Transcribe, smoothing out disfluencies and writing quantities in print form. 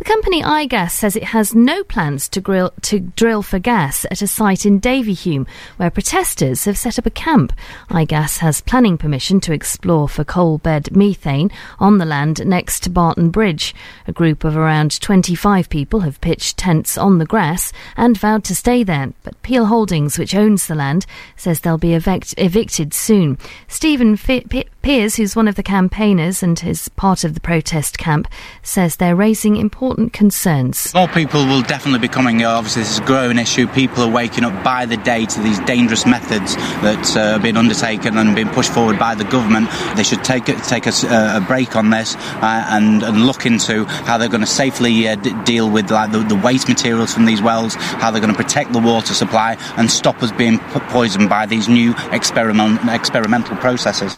company iGas says it has no plans to drill for gas at a site in Davyhulme, where protesters have set up a camp. iGas has planning permission to explore for coal bed methane on the land next to Barton Bridge. A group of around 25 people have pitched tents on the grass and vowed to stay there, but Peel Holdings, which owns the land, says they'll be evicted soon. Stephen Pears, who's one of the campaigners and is part of the protest camp, says they're raising important concerns. More people will definitely be coming. Obviously, this is a growing issue. People are waking up by the day to these dangerous methods that are being undertaken and being pushed forward by the government. They should take a break on this and look into how they're going to safely deal with the waste materials from these wells, how they're going to protect the water supply and stop us being poisoned by these new experimental processes.